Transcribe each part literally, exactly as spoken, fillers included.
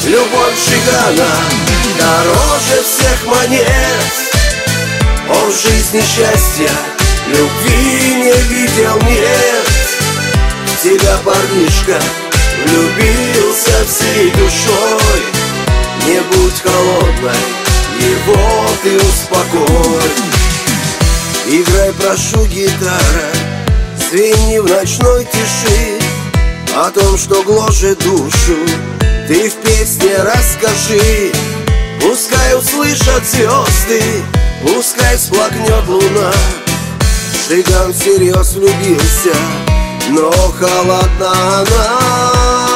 Любовь Жигана дороже всех монет. Он в жизни счастья, любви не видел, нет. В тебя, парнишка, влюбился всей душой. Не будь холодной, его ты успокой. Играй, прошу, гитара, звени в ночной тиши. О том, что гложет душу, ты в песне расскажи. Пускай услышат звезды, пускай всплакнет луна. Жиган всерьез влюбился, но холодна она.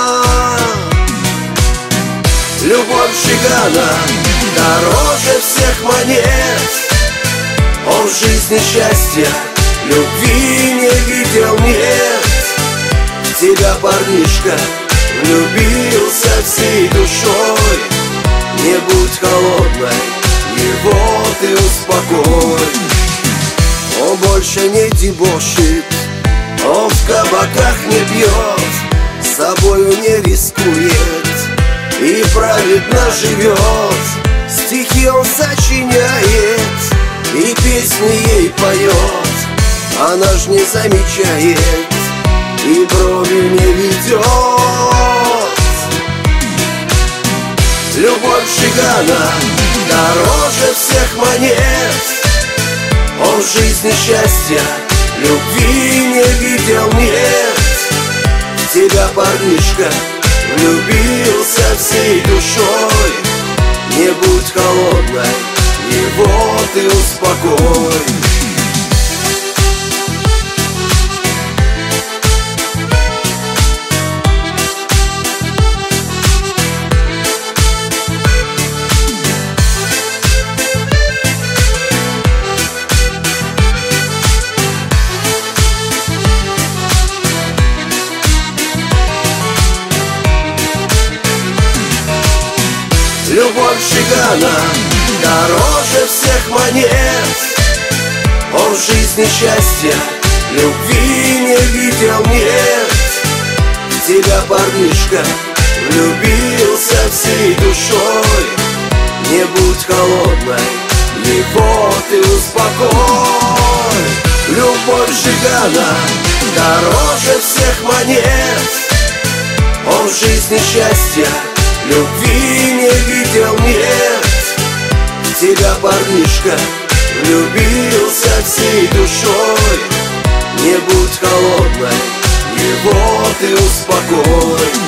Любовь Жигана дороже всех монет. Он в жизни счастья, любви не видел, нет. В тебя, парнишка, влюбился всей душой. Не будь холодной, его ты успокой. Он больше не дебошит, он в кабаках не пьет, с собою не рискует и праведно живет. Стихи он сочиняет и песни ей поет. Она ж не замечает и бровью не ведет. Любовь Жигана дороже всех монет. Он в жизни счастья, любви не видел, нет. В тебя, парнишка, влюбился всей душой. Не будь холодной, его ты успокой. Любовь Жигана дороже всех монет. Он в жизни счастья, любви не видел, нет. В тебя, парнишка, влюбился всей душой. Не будь холодной, его ты успокой. Любовь Жигана дороже всех монет. Он в жизни счастья, любви не видел, нет. В тебя, парнишка, влюбился всей душой. Не будь холодной, его ты успокой.